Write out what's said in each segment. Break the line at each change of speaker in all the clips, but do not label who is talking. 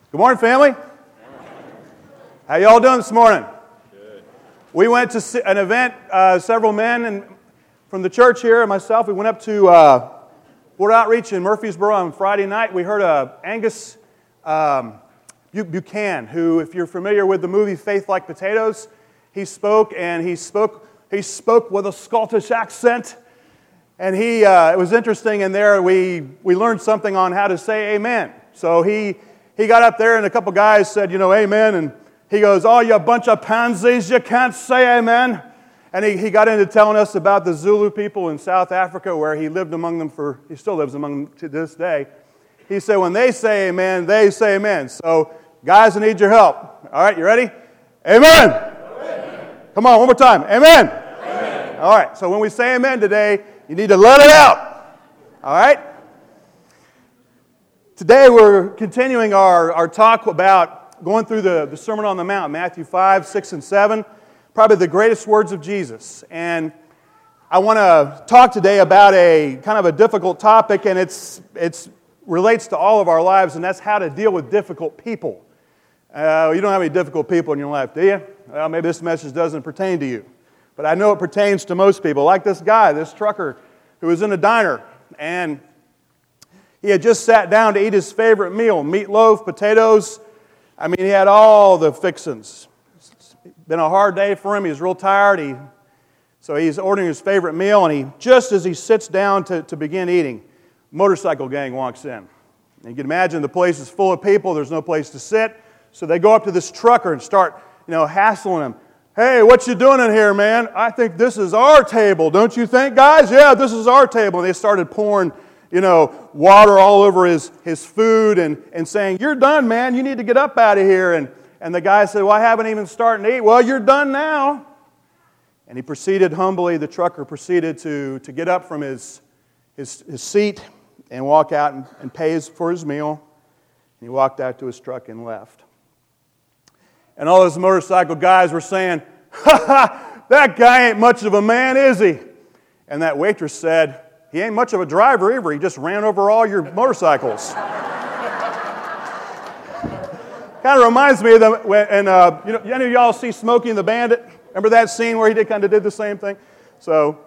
Good morning, family. How y'all doing this morning? Good. We went to an event, several men from the church here and myself. We went up to Board Outreach in Murfreesboro on Friday night. We heard Angus Buchanan, who, if you're familiar with the movie Faith Like Potatoes, he spoke with a Scottish accent. And it was interesting in there. We learned something on how to say amen. So he got up there and a couple guys said, amen. And he goes, oh, you bunch of pansies, you can't say amen. And he got into telling us about the Zulu people in South Africa where he lived among them he still lives among them to this day. He said, when they say amen, they say amen. So, guys, I need your help. All right, you ready? Amen. Amen. Come on, one more time. Amen. Amen. All right, so when we say amen today, you need to let it out. All right? Today we're continuing our talk about going through the Sermon on the Mount, Matthew 5, 6, and 7, probably the greatest words of Jesus. And I want to talk today about a kind of a difficult topic, and it relates to all of our lives, and that's how to deal with difficult people. You don't have any difficult people in your life, do you? Well, maybe this message doesn't pertain to you. But I know it pertains to most people, like this guy, this trucker, who was in a diner, and he had just sat down to eat his favorite meal, meatloaf, potatoes. I mean, he had all the fixings. It's been a hard day for him. He's real tired. So he's ordering his favorite meal, and just as he sits down to begin eating, motorcycle gang walks in. And you can imagine the place is full of people. There's no place to sit. So they go up to this trucker and start, hassling him. Hey, what you doing in here, man? I think this is our table, don't you think, guys? Yeah, this is our table. And they started pouring, water all over his food and saying, you're done, man. You need to get up out of here. And the guy said, well, I haven't even started to eat. Well, you're done now. And he proceeded humbly, the trucker proceeded to get up from his seat and walk out and pay for his meal. And he walked out to his truck and left. And all those motorcycle guys were saying, that guy ain't much of a man, is he? And that waitress said, he ain't much of a driver either. He just ran over all your motorcycles. Kind of reminds me of any of y'all see Smokey and the Bandit? Remember that scene where he kind of did the same thing? So,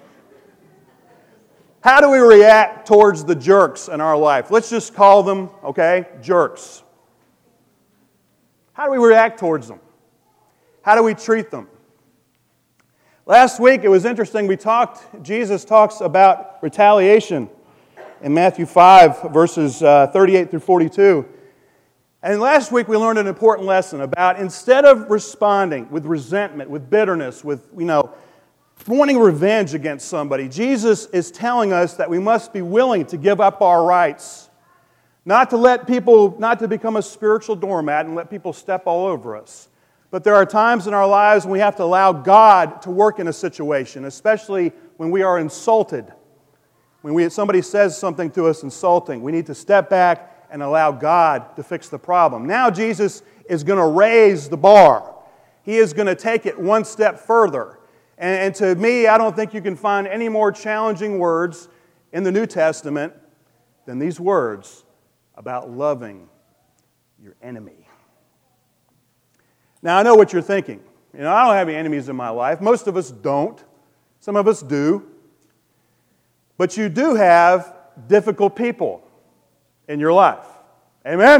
how do we react towards the jerks in our life? Let's just call them, jerks. How do we react towards them? How do we treat them? Last week it was interesting. Jesus talks about retaliation in Matthew 5, verses 38 through 42. And last week we learned an important lesson about instead of responding with resentment, with bitterness, with, wanting revenge against somebody, Jesus is telling us that we must be willing to give up our rights. Not to become a spiritual doormat and let people step all over us. But there are times in our lives when we have to allow God to work in a situation, especially when we are insulted. When somebody says something to us insulting, we need to step back and allow God to fix the problem. Now Jesus is going to raise the bar. He is going to take it one step further. And to me, I don't think you can find any more challenging words in the New Testament than these words about loving your enemy. Now, I know what you're thinking. I don't have any enemies in my life. Most of us don't. Some of us do. But you do have difficult people in your life. Amen?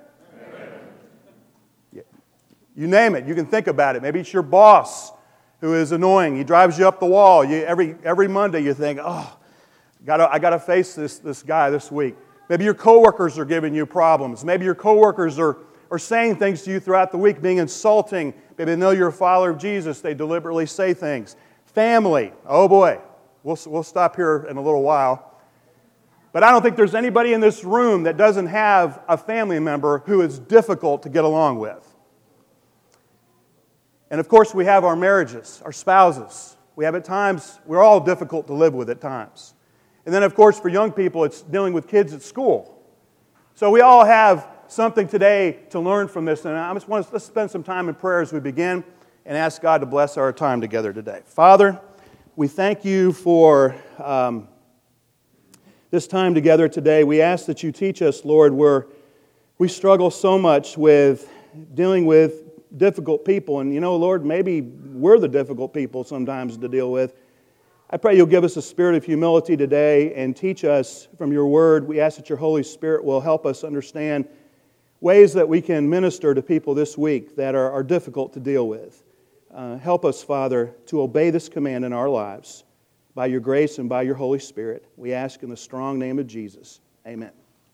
Amen. You name it. You can think about it. Maybe it's your boss who is annoying. He drives you up the wall. Every Monday you think, I got to face this guy this week. Maybe your coworkers are giving you problems. Maybe your coworkers are saying things to you throughout the week, being insulting. Maybe they know you're a follower of Jesus. They deliberately say things. Family. Oh boy. We'll stop here in a little while. But I don't think there's anybody in this room that doesn't have a family member who is difficult to get along with. And of course, we have our marriages, our spouses. We have at times, we're all difficult to live with at times. And then, of course, for young people, it's dealing with kids at school. So we all have something today to learn from this. And let's spend some time in prayer as we begin and ask God to bless our time together today. Father, we thank you for this time together today. We ask that you teach us, Lord, where We struggle so much with dealing with difficult people. And Lord, maybe we're the difficult people sometimes to deal with. I pray you'll give us a spirit of humility today and teach us from your word. We ask that your Holy Spirit will help us understand ways that we can minister to people this week that are difficult to deal with. Help us, Father, to obey this command in our lives by your grace and by your Holy Spirit. We ask in the strong name of Jesus. Amen.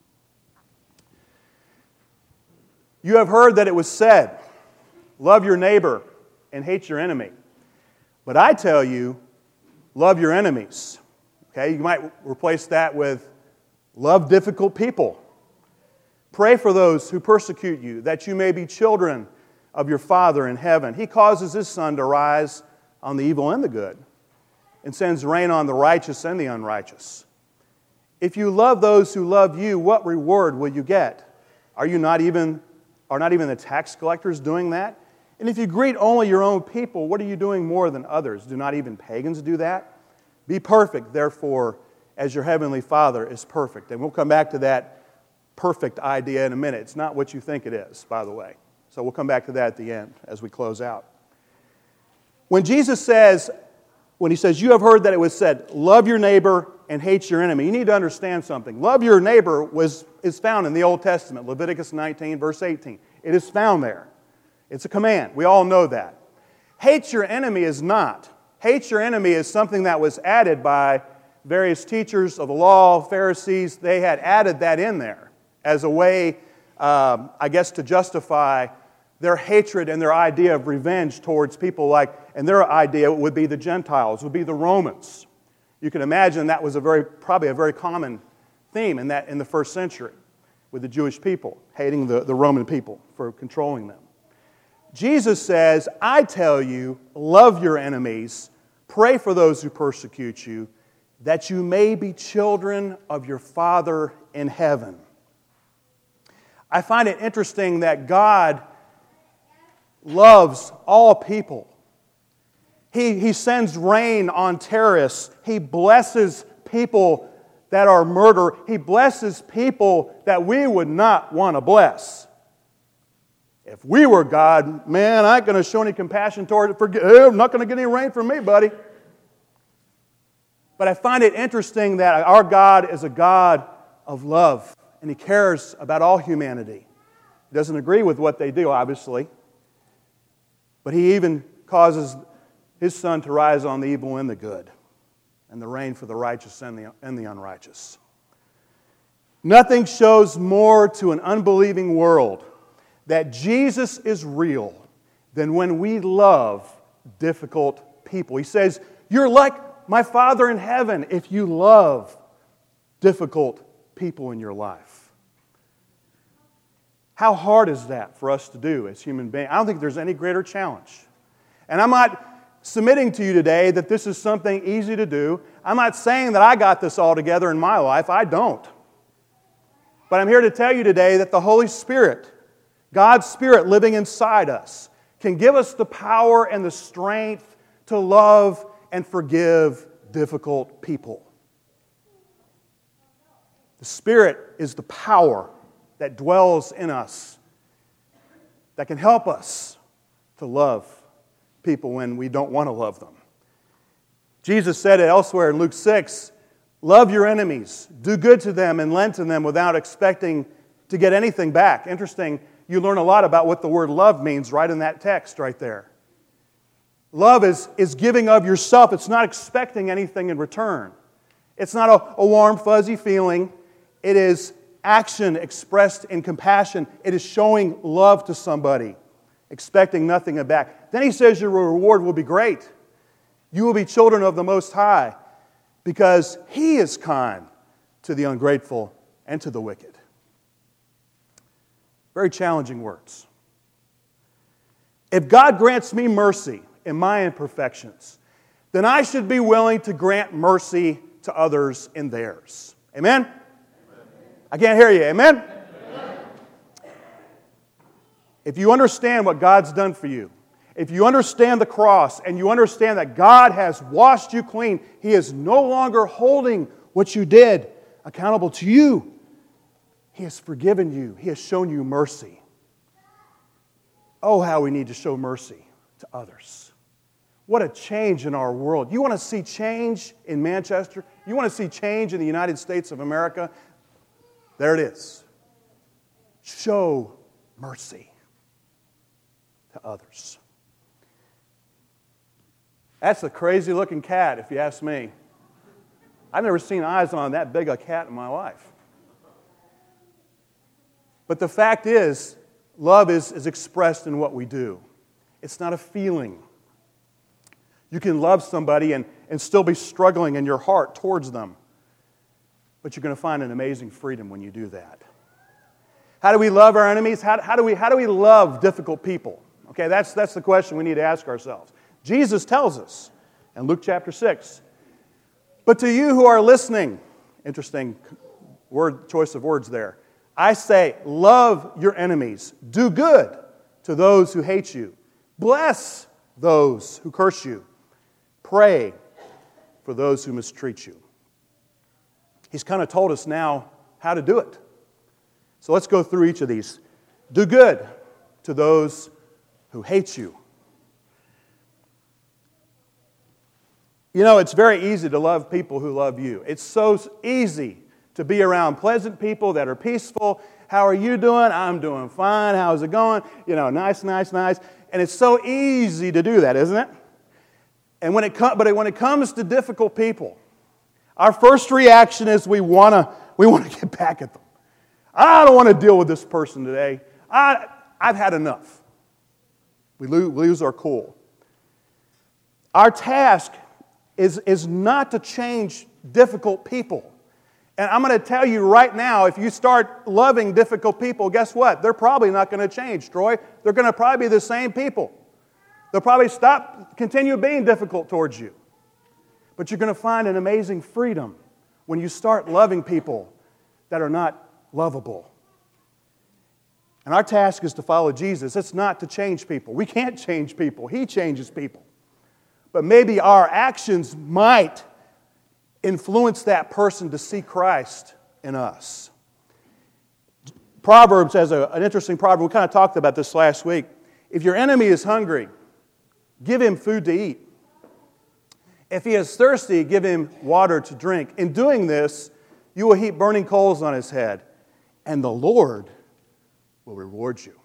You have heard that it was said, love your neighbor and hate your enemy. But I tell you, love your enemies. Okay, you might replace that with love difficult people. Pray for those who persecute you, that you may be children of your Father in heaven. He causes His sun to rise on the evil and the good, and sends rain on the righteous and the unrighteous. If you love those who love you, what reward will you get? Are not even the tax collectors doing that? And if you greet only your own people, what are you doing more than others? Do not even pagans do that? Be perfect, therefore, as your heavenly Father is perfect. And we'll come back to that perfect idea in a minute. It's not what you think it is, by the way. So we'll come back to that at the end as we close out. When Jesus says, you have heard that it was said, love your neighbor and hate your enemy, you need to understand something. Love your neighbor is found in the Old Testament, Leviticus 19, verse 18. It is found there. It's a command. We all know that. Hate your enemy is not. Hate your enemy is something that was added by various teachers of the law, Pharisees. They had added that in there as a way, to justify their hatred and their idea of revenge towards people and their idea would be the Gentiles, would be the Romans. You can imagine that was probably a very common theme in the first century with the Jewish people, hating the Roman people for controlling them. Jesus says, I tell you, love your enemies, pray for those who persecute you, that you may be children of your Father in heaven. I find it interesting that God loves all people. He sends rain on terrorists. He blesses people that are murderers. He blesses people that we would not want to bless. If we were God, man, I ain't going to show any compassion toward it. I'm not going to get any rain from me, buddy. But I find it interesting that our God is a God of love, and He cares about all humanity. He doesn't agree with what they do, obviously, but He even causes His sun to rise on the evil and the good, and the rain for the righteous and the unrighteous. Nothing shows more to an unbelieving world that Jesus is real than when we love difficult people. He says, you're like my Father in heaven if you love difficult people in your life. How hard is that for us to do as human beings? I don't think there's any greater challenge. And I'm not submitting to you today that this is something easy to do. I'm not saying that I got this all together in my life. I don't. But I'm here to tell you today that the Holy Spirit, God's Spirit living inside us, can give us the power and the strength to love and forgive difficult people. The Spirit is the power that dwells in us that can help us to love people when we don't want to love them. Jesus said it elsewhere in Luke 6, love your enemies, do good to them and lend to them without expecting to get anything back. Interesting, you learn a lot about what the word love means right in that text right there. Love is giving of yourself. It's not expecting anything in return. It's not a warm, fuzzy feeling. It is action expressed in compassion. It is showing love to somebody, expecting nothing back. Then he says your reward will be great. You will be children of the Most High because He is kind to the ungrateful and to the wicked. Very challenging words. If God grants me mercy in my imperfections, then I should be willing to grant mercy to others in theirs. Amen? I can't hear you. Amen? Amen? If you understand what God's done for you, if you understand the cross and you understand that God has washed you clean, He is no longer holding what you did accountable to you. He has forgiven you. He has shown you mercy. Oh, how we need to show mercy to others. What a change in our world. You want to see change in Manchester? You want to see change in the United States of America? There it is. Show mercy to others. That's a crazy looking cat, if you ask me. I've never seen eyes on that big a cat in my life. But the fact is, love is expressed in what we do. It's not a feeling. You can love somebody and still be struggling in your heart towards them. But you're going to find an amazing freedom when you do that. How do we love our enemies? How do we love difficult people? Okay, that's the question we need to ask ourselves. Jesus tells us in Luke chapter 6, but to you who are listening, interesting choice of words there, I say, love your enemies, do good to those who hate you, bless those who curse you, pray for those who mistreat you. He's kind of told us now how to do it. So let's go through each of these. Do good to those who hate you. You know, it's very easy to love people who love you. It's so easy to be around pleasant people that are peaceful. How are you doing? I'm doing fine. How's it going? You know, nice. And it's so easy to do that, isn't it? And when it comes to difficult people, our first reaction is we want to get back at them. I don't want to deal with this person today. I've had enough. We lose our cool. Our task is not to change difficult people. And I'm going to tell you right now, if you start loving difficult people, guess what? They're probably not going to change, Troy. They're going to probably be the same people. They'll probably continue being difficult towards you. But you're going to find an amazing freedom when you start loving people that are not lovable. And our task is to follow Jesus. It's not to change people. We can't change people. He changes people. But maybe our actions might influence that person to see Christ in us. Proverbs has an interesting proverb. We kind of talked about this last week. If your enemy is hungry, give him food to eat. If he is thirsty, give him water to drink. In doing this, you will heap burning coals on his head, and the Lord will reward you.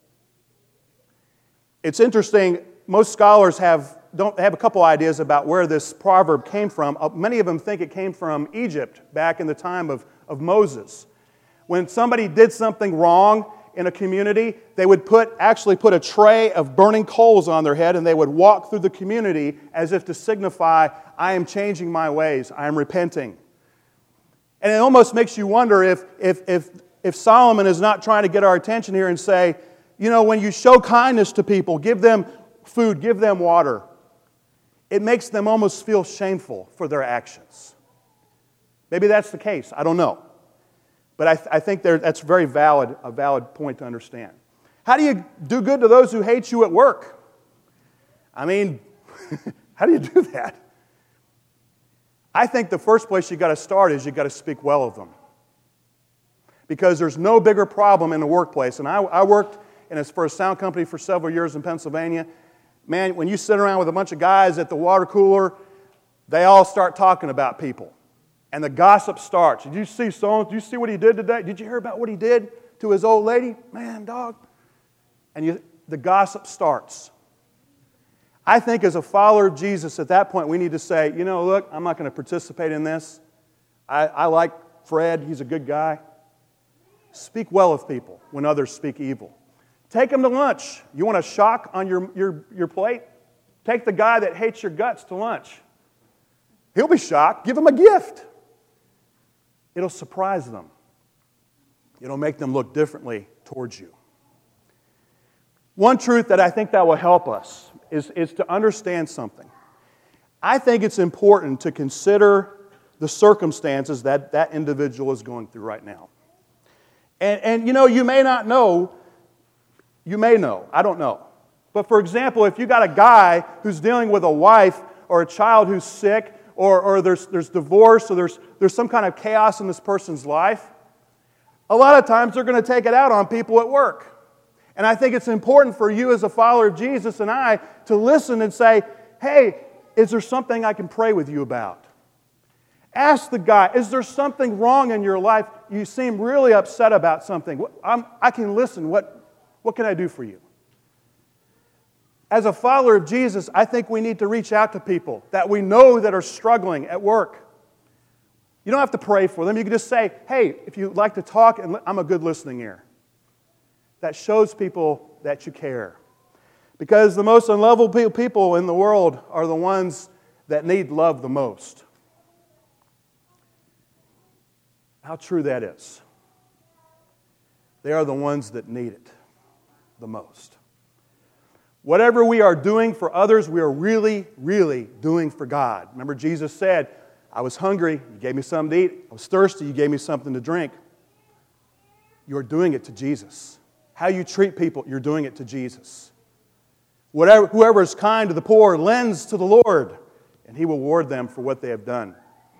It's interesting. Most scholars have a couple ideas about where this proverb came from. Many of them think it came from Egypt back in the time of Moses. When somebody did something wrong in a community, they would actually put a tray of burning coals on their head, and they would walk through the community as if to signify, I am changing my ways, I am repenting. And it almost makes you wonder if Solomon is not trying to get our attention here and say, you know, when you show kindness to people, give them food, give them water, it makes them almost feel shameful for their actions. Maybe that's the case. I don't know. But I think that's a valid point to understand. How do you do good to those who hate you at work? I mean, how do you do that? I think the first place you've got to start is you've got to speak well of them. Because there's no bigger problem in the workplace. And I worked for a sound company for several years in Pennsylvania. Man, when you sit around with a bunch of guys at the water cooler, they all start talking about people. And the gossip starts. Did you see what he did today? Did you hear about what he did to his old lady? Man, dog. And the gossip starts. I think as a follower of Jesus at that point, we need to say, you know, look, I'm not going to participate in this. I like Fred. He's a good guy. Speak well of people when others speak evil. Take them to lunch. You want a shock on your plate? Take the guy that hates your guts to lunch. He'll be shocked. Give him a gift. It'll surprise them. It'll make them look differently towards you. One truth that I think that will help us is to understand something. I think it's important to consider the circumstances that individual is going through right now. And you know, you may not know. You may know. I don't know. But for example, if you got a guy who's dealing with a wife or a child who's sick, or there's divorce, or there's some kind of chaos in this person's life, A lot of times they're going to take it out on people at work. And I think it's important for you as a follower of Jesus and I to listen and say, hey, is there something I can pray with you about? Ask the guy, is there something wrong in your life? You seem really upset about something. I can listen. What can I do for you? As a follower of Jesus, I think we need to reach out to people that we know that are struggling at work. You don't have to pray for them. You can just say, hey, if you'd like to talk, I'm a good listening ear. That shows people that you care. Because the most unlovable people in the world are the ones that need love the most. How true that is. They are the ones that need it the most. Whatever we are doing for others, we are really, really doing for God. Remember, Jesus said, I was hungry, you gave me something to eat. I was thirsty, you gave me something to drink. You're doing it to Jesus. How you treat people, you're doing it to Jesus. Whoever is kind to the poor lends to the Lord, and He will reward them for what they have done.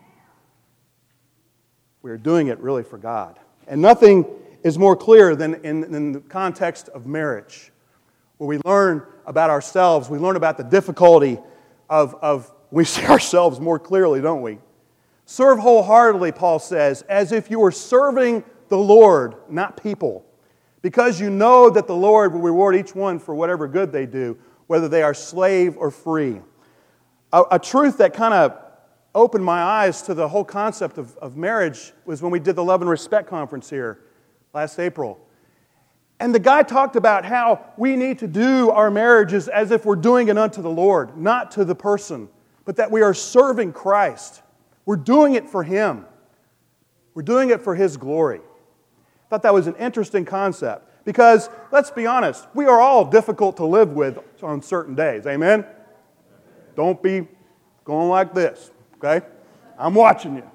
We are doing it really for God. And nothing is more clear than in the context of marriage, where we learn about ourselves, we learn about the difficulty of we see ourselves more clearly, don't we? Serve wholeheartedly, Paul says, as if you were serving the Lord, not people, because you know that the Lord will reward each one for whatever good they do, whether they are slave or free. A truth that kind of opened my eyes to the whole concept of marriage was when we did the Love and Respect conference here last April. And the guy talked about how we need to do our marriages as if we're doing it unto the Lord, not to the person, but that we are serving Christ. We're doing it for Him. We're doing it for His glory. I thought that was an interesting concept because, let's be honest, we are all difficult to live with on certain days. Amen? Don't be going like this, okay? I'm watching you.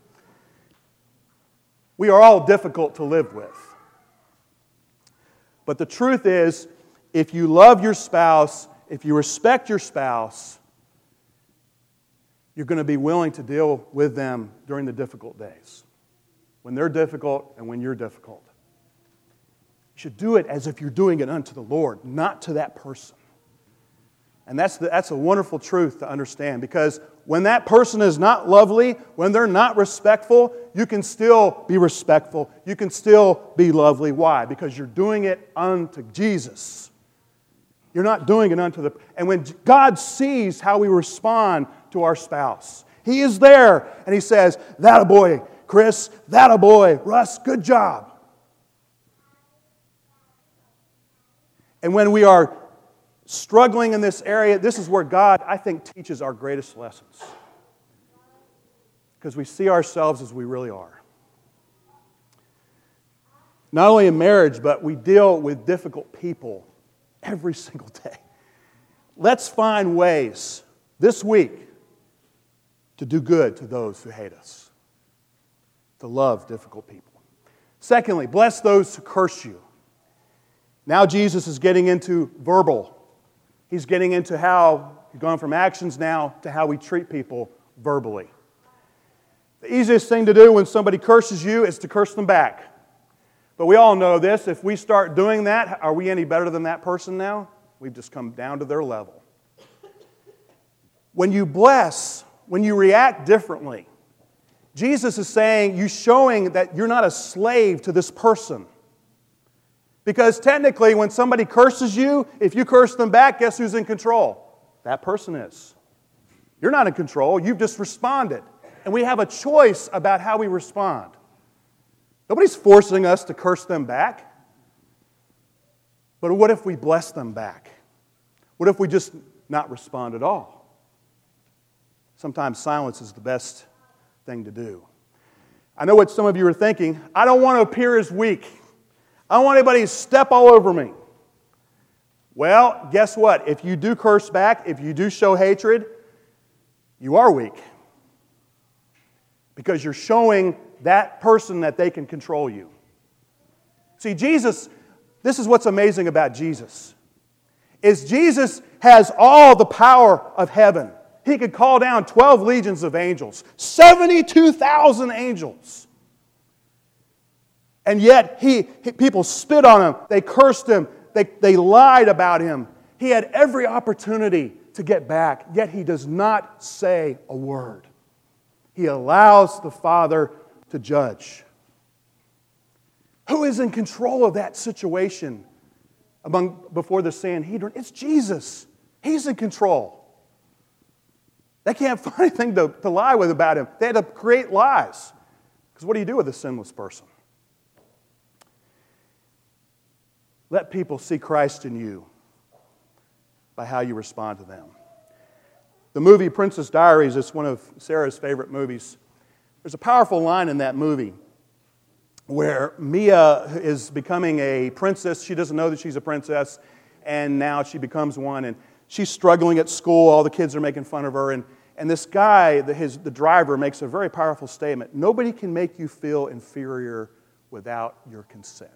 We are all difficult to live with. But the truth is, if you love your spouse, if you respect your spouse, you're going to be willing to deal with them during the difficult days. When they're difficult and when you're difficult. You should do it as if you're doing it unto the Lord, not to that person. And that's a wonderful truth to understand, because when that person is not lovely, when they're not respectful, you can still be respectful. You can still be lovely. Why? Because you're doing it unto Jesus. You're not doing it unto the... And when God sees how we respond to our spouse, He is there and He says, "That a boy, Chris, that a boy, Russ, good job." And when we are struggling in this area, this is where God, I think, teaches our greatest lessons. Because we see ourselves as we really are. Not only in marriage, but we deal with difficult people every single day. Let's find ways this week to do good to those who hate us. To love difficult people. Secondly, bless those who curse you. Now Jesus is getting into verbal. He's getting into how, he's gone from actions now to how we treat people verbally. The easiest thing to do when somebody curses you is to curse them back. But we all know this. If we start doing that, are we any better than that person now? We've just come down to their level. When you bless, when you react differently, Jesus is saying, you're showing that you're not a slave to this person. Because technically, when somebody curses you, if you curse them back, guess who's in control? That person is. You're not in control. You've just responded. And we have a choice about how we respond. Nobody's forcing us to curse them back. But what if we bless them back? What if we just not respond at all? Sometimes silence is the best thing to do. I know what some of you are thinking. I don't want to appear as weak. I don't want anybody to step all over me. Well, guess what? If you do curse back, if you do show hatred, you are weak. Because you're showing that person that they can control you. See, Jesus, this is what's amazing about Jesus, is Jesus has all the power of heaven. He could call down 12 legions of angels, 72,000 angels. And yet, people spit on him. They cursed him. They lied about him. He had every opportunity to get back, yet he does not say a word. He allows the Father to judge. Who is in control of that situation before the Sanhedrin? It's Jesus. He's in control. They can't find anything to lie with about him. They had to create lies. Because what do you do with a sinless person? Let people see Christ in you by how you respond to them. The movie Princess Diaries is one of Sarah's favorite movies. There's a powerful line in that movie where Mia is becoming a princess. She doesn't know that she's a princess, and now she becomes one. And she's struggling at school. All the kids are making fun of her. And this guy, the driver, makes a very powerful statement. Nobody can make you feel inferior without your consent.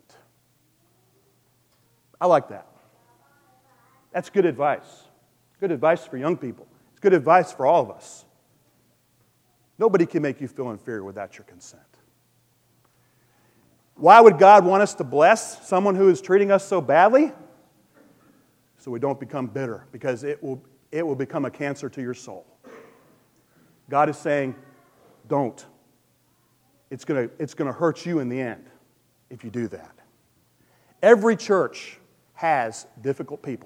I like that. That's good advice. Good advice for young people. It's good advice for all of us. Nobody can make you feel inferior without your consent. Why would God want us to bless someone who is treating us so badly? So we don't become bitter, because it will become a cancer to your soul. God is saying, don't. It's going to hurt you in the end if you do that. Every church has difficult people.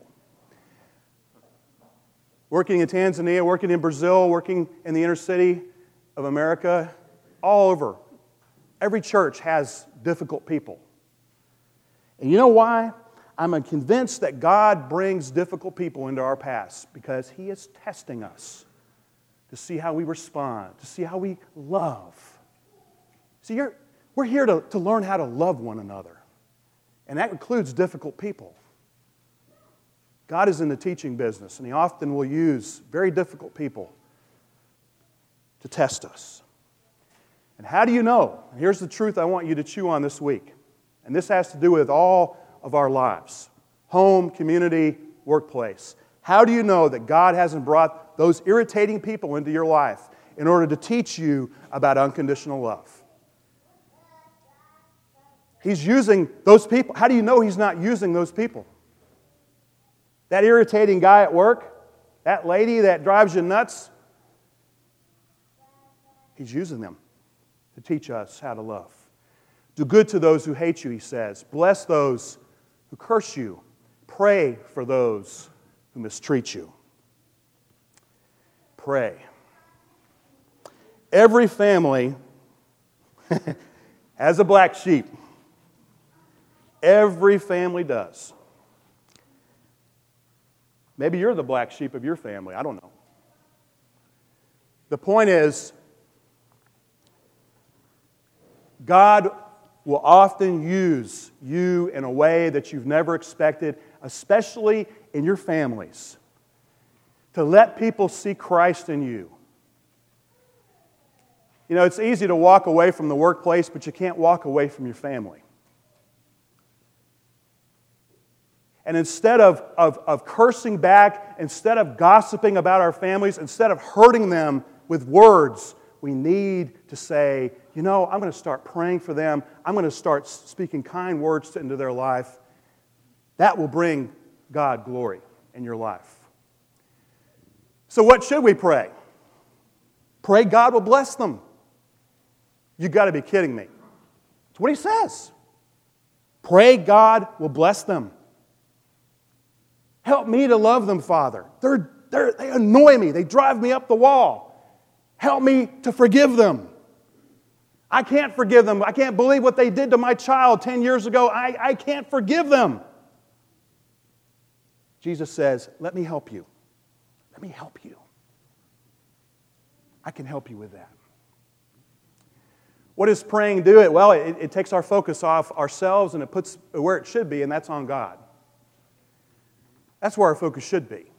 Working in Tanzania, working in Brazil, working in the inner city of America, all over. Every church has difficult people. And you know why? I'm convinced that God brings difficult people into our past because He is testing us to see how we respond, to see how we love. See, we're here to learn how to love one another. And that includes difficult people. God is in the teaching business, and He often will use very difficult people to test us. And how do you know? And here's the truth I want you to chew on this week. And this has to do with all of our lives. Home, community, workplace. How do you know that God hasn't brought those irritating people into your life in order to teach you about unconditional love? He's using those people. How do you know He's not using those people? That irritating guy at work, that lady that drives you nuts, He's using them to teach us how to love. Do good to those who hate you, He says. Bless those who curse you. Pray for those who mistreat you. Pray. Every family has a black sheep. Every family does. Maybe you're the black sheep of your family. I don't know. The point is, God will often use you in a way that you've never expected, especially in your families, to let people see Christ in you. You know, it's easy to walk away from the workplace, but you can't walk away from your family. And instead of cursing back, instead of gossiping about our families, instead of hurting them with words, we need to say, you know, I'm going to start praying for them. I'm going to start speaking kind words into their life. That will bring God glory in your life. So what should we pray? Pray God will bless them. You've got to be kidding me. That's what He says. Pray God will bless them. Help me to love them, Father. They annoy me. They drive me up the wall. Help me to forgive them. I can't forgive them. I can't believe what they did to my child 10 years ago. I can't forgive them. Jesus says, let me help you. Let me help you. I can help you with that. What does praying do? Well, it takes our focus off ourselves and it puts where it should be, and that's on God. That's where our focus should be.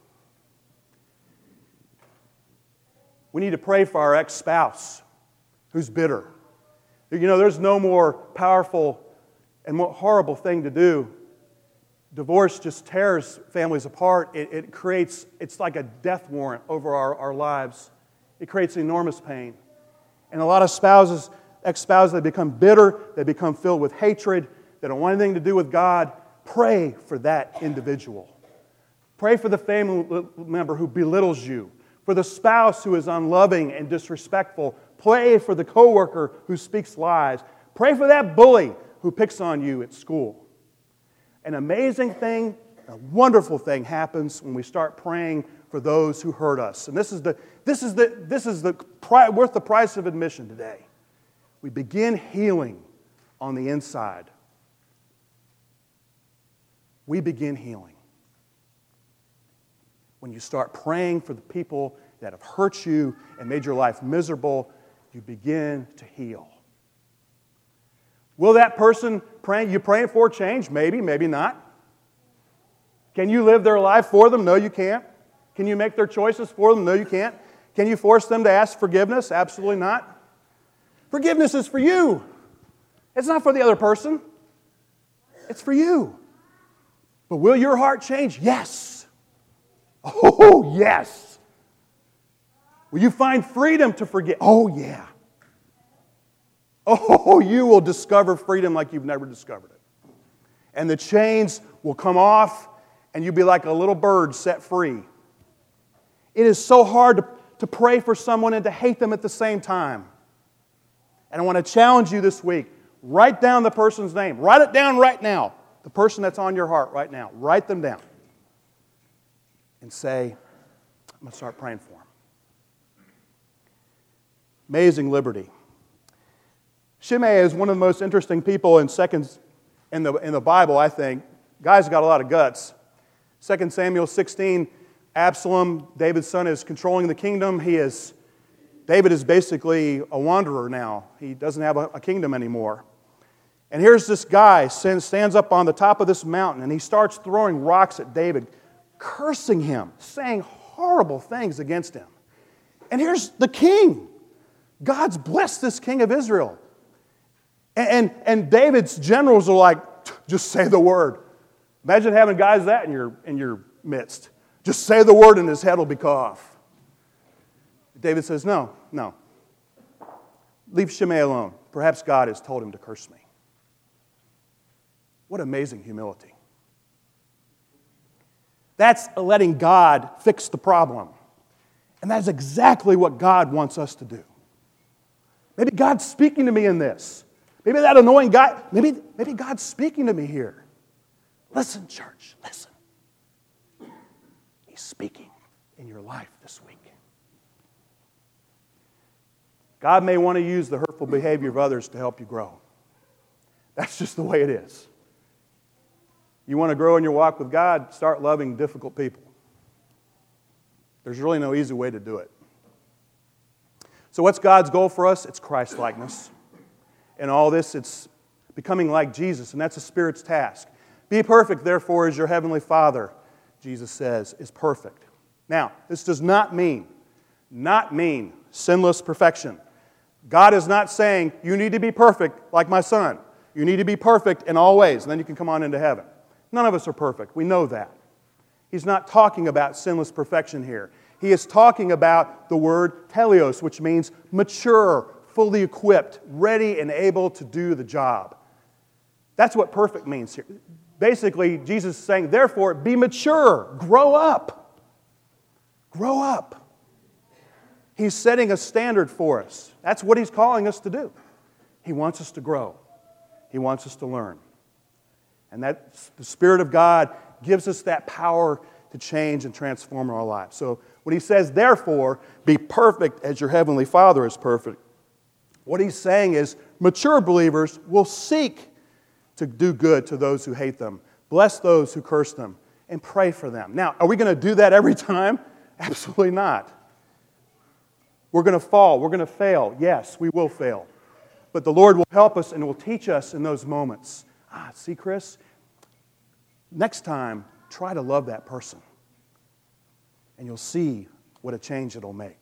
We need to pray for our ex-spouse who's bitter. You know, there's no more powerful and more horrible thing to do. Divorce just tears families apart. It's like a death warrant over our lives. It creates enormous pain. And a lot of spouses, ex-spouses, they become bitter, they become filled with hatred, they don't want anything to do with God, pray for that individual. Pray for the family member who belittles you, for the spouse who is unloving and disrespectful. Pray for the coworker who speaks lies. Pray for that bully who picks on you at school. An amazing thing, a wonderful thing happens when we start praying for those who hurt us. And this is worth the price of admission today. We begin healing on the inside. We begin healing when you start praying for the people that have hurt you and made your life miserable. You begin to heal. Will that person you're praying for change? Maybe, maybe not. Can you live their life for them? No, you can't. Can you make their choices for them? No, you can't. Can you force them to ask forgiveness? Absolutely not. Forgiveness is for you. It's not for the other person. It's for you. But will your heart change? Yes. Oh, yes. Will you find freedom to forgive? Oh, yeah. Oh, you will discover freedom like you've never discovered it. And the chains will come off, and you'll be like a little bird set free. It is so hard to pray for someone and to hate them at the same time. And I want to challenge you this week. Write down the person's name. Write it down right now. The person that's on your heart right now. Write them down. And say, I'm going to start praying for them. Amazing liberty. Shimei is one of the most interesting people in the Bible, I think. Guy's got a lot of guts. 2 Samuel 16, Absalom, David's son, is controlling the kingdom. David is basically a wanderer now. He doesn't have a kingdom anymore. And here's this guy stands up on the top of this mountain, and he starts throwing rocks at David, cursing him, saying horrible things against him. And here's the king. God's blessed this king of Israel. And David's generals are like, just say the word. Imagine having guys that in your midst. Just say the word and his head will be cut off. David says, no. Leave Shimei alone. Perhaps God has told him to curse me. What amazing humility. That's letting God fix the problem. And that's exactly what God wants us to do. Maybe God's speaking to me in this. Maybe that annoying guy, maybe God's speaking to me here. Listen, church, listen. He's speaking in your life this week. God may want to use the hurtful behavior of others to help you grow. That's just the way it is. You want to grow in your walk with God, start loving difficult people. There's really no easy way to do it. So what's God's goal for us? It's Christ-likeness. In all this, it's becoming like Jesus, and that's a Spirit's task. Be perfect, therefore, as your heavenly Father, Jesus says, is perfect. Now, this does not mean sinless perfection. God is not saying, you need to be perfect like my son. You need to be perfect in all ways, and then you can come on into heaven. None of us are perfect. We know that. He's not talking about sinless perfection here. He is talking about the word teleos, which means mature, fully equipped, ready and able to do the job. That's what perfect means here. Basically, Jesus is saying, therefore, be mature, grow up. Grow up. He's setting a standard for us. That's what He's calling us to do. He wants us to grow. He wants us to learn. And that the Spirit of God gives us that power to change and transform our lives. So when He says, therefore, be perfect as your heavenly Father is perfect, what He's saying is mature believers will seek to do good to those who hate them, bless those who curse them, and pray for them. Now, are we going to do that every time? Absolutely not. We're going to fall. We're going to fail. Yes, we will fail. But the Lord will help us and will teach us in those moments. See, Chris, next time, try to love that person. And you'll see what a change it'll make.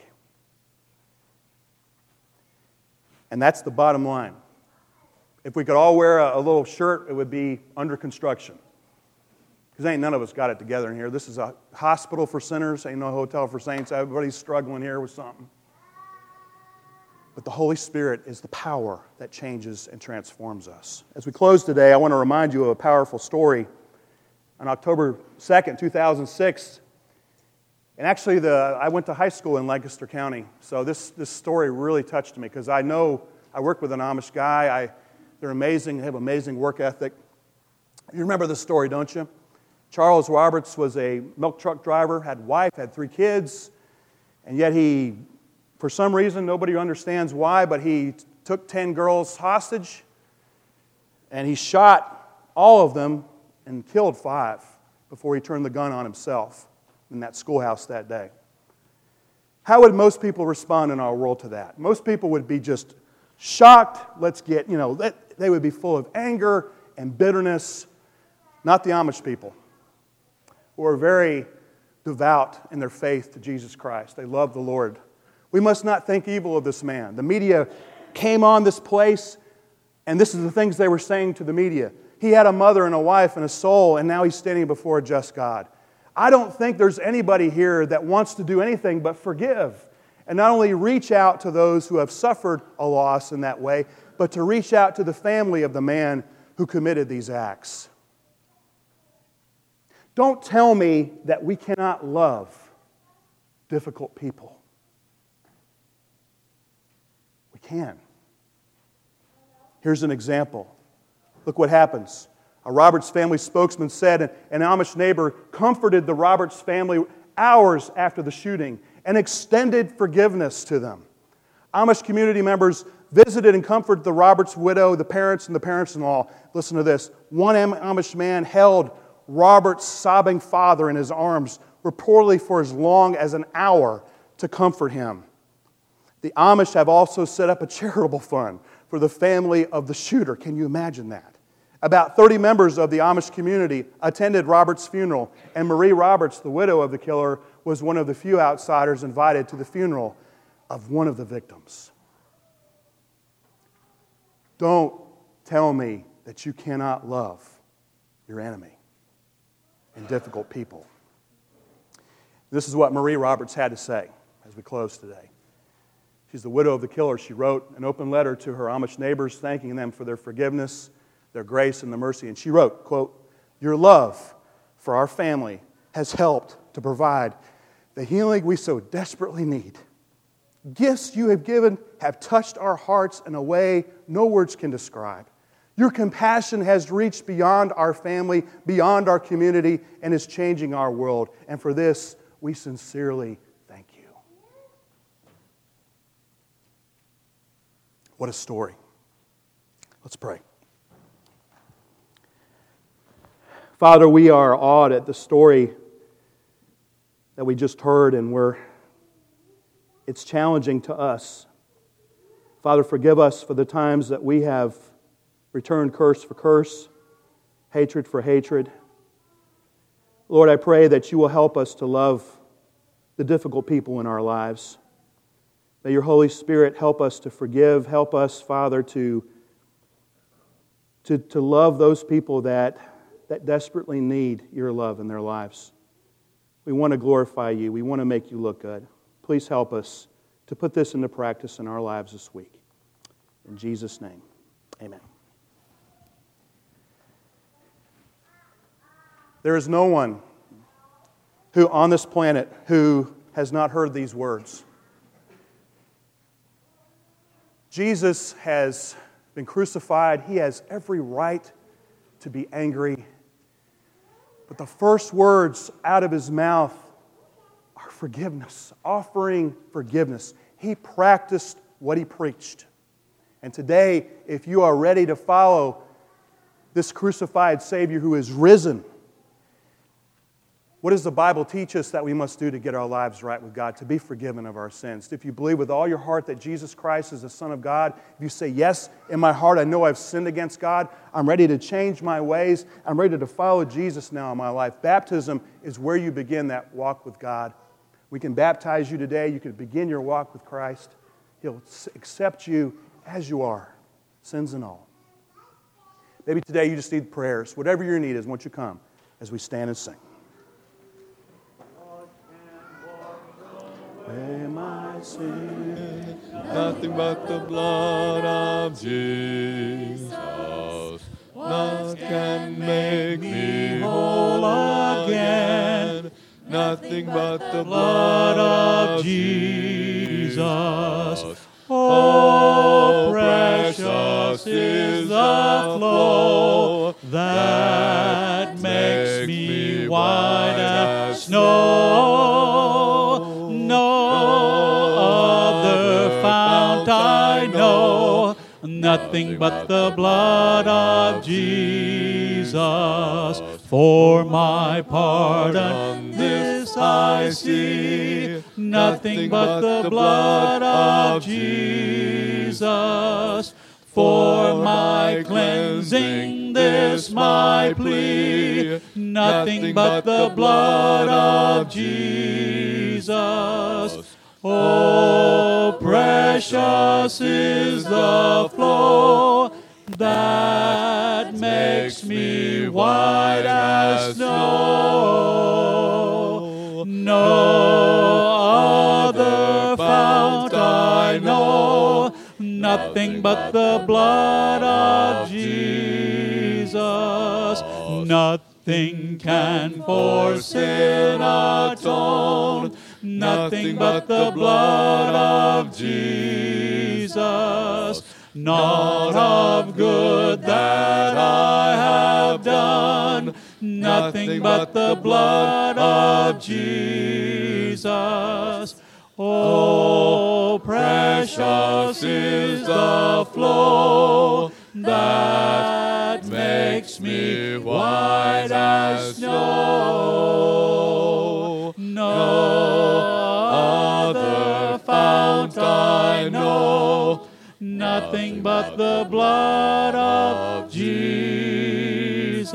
And that's the bottom line. If we could all wear a little shirt, it would be under construction. Because ain't none of us got it together in here. This is a hospital for sinners. Ain't no hotel for saints. Everybody's struggling here with something. But the Holy Spirit is the power that changes and transforms us. As we close today, I want to remind you of a powerful story. On October 2nd, 2006, and actually I went to high school in Lancaster County, so this story really touched me because I know I work with an Amish guy. They're amazing. They have amazing work ethic. You remember this story, don't you? Charles Roberts was a milk truck driver, had a wife, had 3 kids, and yet he, for some reason, nobody understands why, but he took 10 girls hostage, and he shot all of them and killed 5 before he turned the gun on himself in that schoolhouse that day. How would most people respond in our world to that? Most people would be just shocked. They would be full of anger and bitterness. Not the Amish people, who are very devout in their faith to Jesus Christ. They love the Lord. We must not think evil of this man. The media came on this place, and this is the things they were saying to the media. He had a mother and a wife and a soul, and now he's standing before a just God. I don't think there's anybody here that wants to do anything but forgive, and not only reach out to those who have suffered a loss in that way, but to reach out to the family of the man who committed these acts. Don't tell me that we cannot love difficult people. We can. Here's an example. Look what happens. A Roberts family spokesman said an Amish neighbor comforted the Roberts family hours after the shooting and extended forgiveness to them. Amish community members visited and comforted the Roberts widow, the parents, and the parents-in-law. Listen to this. One Amish man held Robert's sobbing father in his arms, reportedly for as long as an hour, to comfort him. The Amish have also set up a charitable fund for the family of the shooter. Can you imagine that? About 30 members of the Amish community attended Robert's funeral, and Marie Roberts, the widow of the killer, was one of the few outsiders invited to the funeral of one of the victims. Don't tell me that you cannot love your enemy and difficult people. This is what Marie Roberts had to say as we close today. She's the widow of the killer. She wrote an open letter to her Amish neighbors thanking them for their forgiveness, their grace, and the mercy. And she wrote, quote, "Your love for our family has helped to provide the healing we so desperately need. Gifts you have given have touched our hearts in a way no words can describe. Your compassion has reached beyond our family, beyond our community, and is changing our world. And for this, we sincerely thank you." What a story. Let's pray. Father, we are awed at the story that we just heard, and it's challenging to us. Father, forgive us for the times that we have returned curse for curse, hatred for hatred. Lord, I pray that you will help us to love the difficult people in our lives. May your Holy Spirit help us to forgive. Help us, Father, to love those people that desperately need your love in their lives. We want to glorify you. We want to make you look good. Please help us to put this into practice in our lives this week. In Jesus' name, amen. There is no one who on this planet who has not heard these words. Jesus has been crucified. He has every right to be angry. But the first words out of his mouth are forgiveness, offering forgiveness. He practiced what he preached. And today, if you are ready to follow this crucified Savior who is risen, what does the Bible teach us that we must do to get our lives right with God, to be forgiven of our sins? If you believe with all your heart that Jesus Christ is the Son of God, if you say, yes, in my heart I know I've sinned against God, I'm ready to change my ways, I'm ready to follow Jesus now in my life. Baptism is where you begin that walk with God. We can baptize you today. You can begin your walk with Christ. He'll accept you as you are, sins and all. Maybe today you just need prayers. Whatever your need is, won't you come as we stand and sing? pay my sin.
Nothing but the blood of Jesus. None can make me whole again. Nothing but the blood of Jesus. Oh, precious is the flow that makes me white as snow. No other fount I know, nothing but the blood of Jesus. For my pardon this I see, nothing but the blood of Jesus. For my cleansing this my plea, nothing but the blood of Jesus. Oh, precious is the flow that makes me white as snow. No other fount I know, nothing but the blood of Jesus. Nothing can for sin atone, nothing but the blood of Jesus. Not of good that I have done, nothing but the blood of Jesus. Oh, precious is the flow that makes me white as snow. No other fount I know, nothing but the blood of Jesus.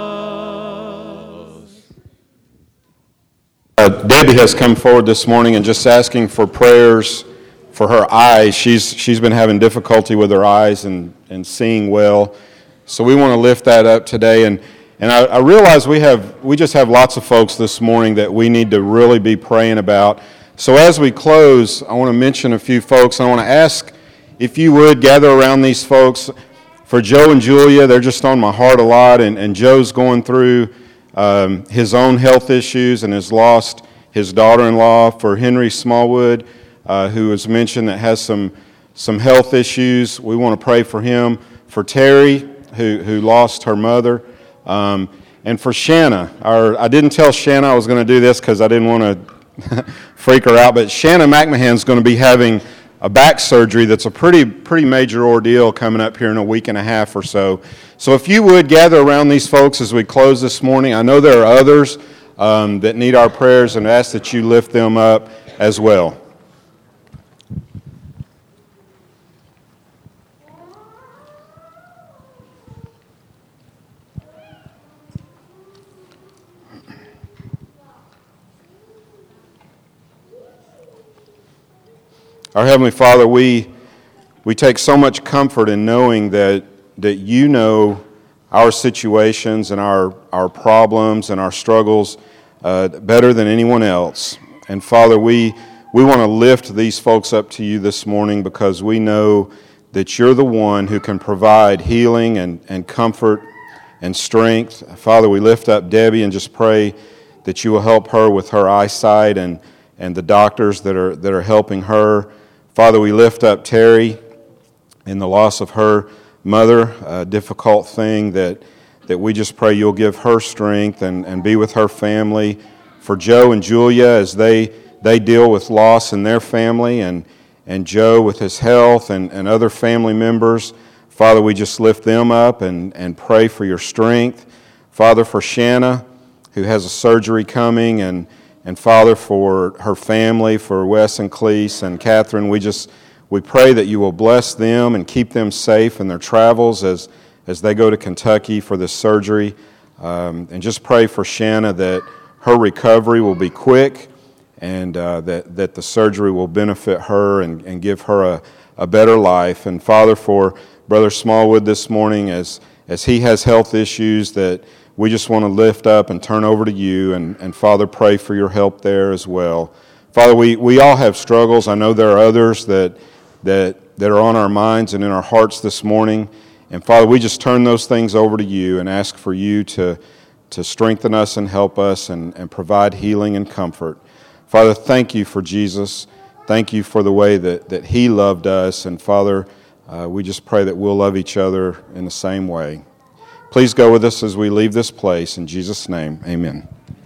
Debbie has come forward this morning and just asking for prayers for her eyes. She's been having difficulty with her eyes and seeing well. So we want to lift that up today. And I realize we just have lots of folks this morning that we need to really be praying about. So as we close, I want to mention a few folks. I want to ask if you would gather around these folks. For Joe and Julia, they're just on my heart a lot. And Joe's going through his own health issues and has lost his daughter-in-law. For Henry Smallwood, who was mentioned that has some health issues, we want to pray for him. For Terry, who lost her mother. And for Shanna, I didn't tell Shanna I was going to do this because I didn't want to freak her out, but Shanna McMahon's going to be having a back surgery that's a pretty major ordeal coming up here in a week and a half or so. So if you would gather around these folks as we close this morning. I know there are others that need our prayers, and ask that you lift them up as well. Our Heavenly Father, we take so much comfort in knowing that you know our situations and our problems and our struggles better than anyone else. And Father, we want to lift these folks up to you this morning because we know that you're the one who can provide healing and comfort and strength. Father, we lift up Debbie and just pray that you will help her with her eyesight and the doctors that are helping her. Father, we lift up Terry in the loss of her mother, a difficult thing that we just pray you'll give her strength and be with her family. For Joe and Julia as they deal with loss in their family, and Joe with his health and other family members, Father, we just lift them up and pray for your strength. Father, for Shanna, who has a surgery coming, and Father, for her family, for Wes and Cleese and Catherine, we pray that you will bless them and keep them safe in their travels as they go to Kentucky for this surgery. And just pray for Shanna that her recovery will be quick and that the surgery will benefit her and give her a better life. And Father, for Brother Smallwood this morning, as he has health issues that we just want to lift up and turn over to you. And Father, pray for your help there as well. Father, we all have struggles. I know there are others that are on our minds and in our hearts this morning. And Father, we just turn those things over to you and ask for you to strengthen us and help us and provide healing and comfort. Father, thank you for Jesus. Thank you for the way that he loved us. And Father, we just pray that we'll love each other in the same way. Please go with us as we leave this place. In Jesus' name, amen.